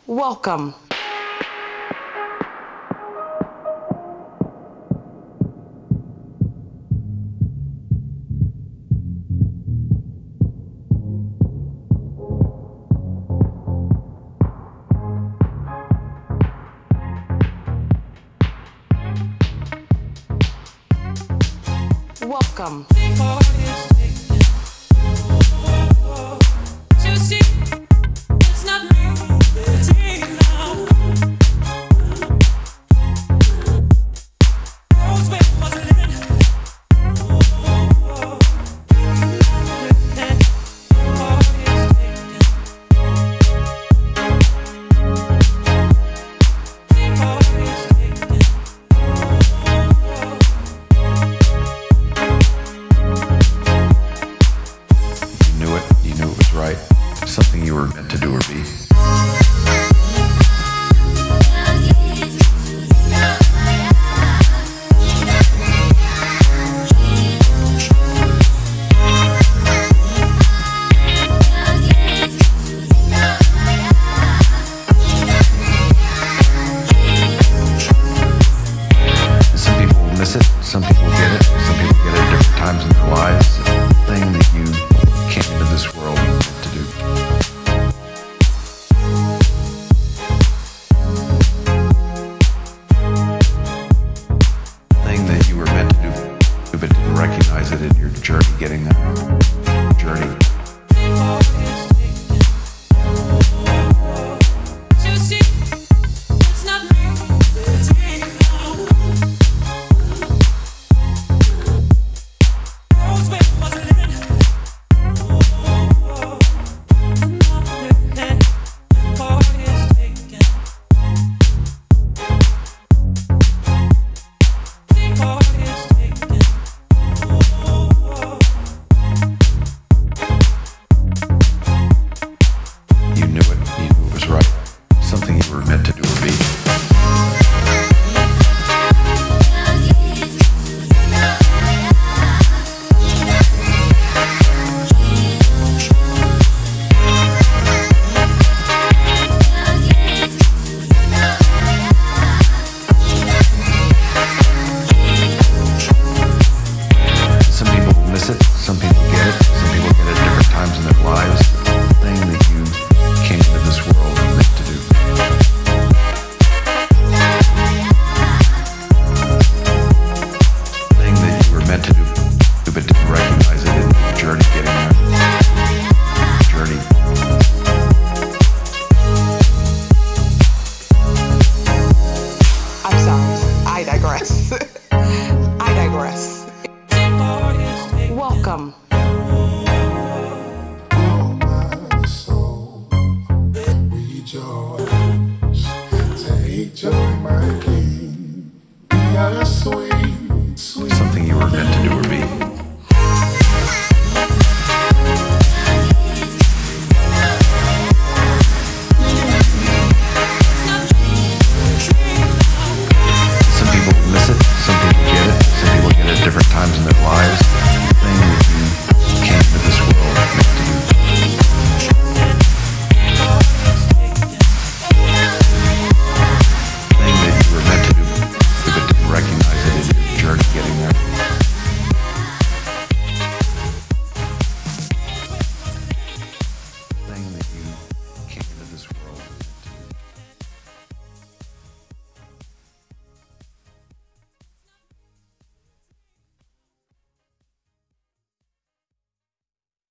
Welcome. Welcome. Something you were meant to do or be. Some people miss it, some people get it, some people get it at different times in their lives. The thing that you came into this world to do. Thing that you were meant to do, but didn't recognize it in your journey getting there. Journey. Something you were meant to do or be. Some people miss it, some people get it, some people get it at different times in their lives. The thing that you came into this world meant to do. Thing that you were meant to do, but didn't recognize it in your journey getting there. Journey. I'm sorry. I digress. I digress. Welcome. Rejoice to hate your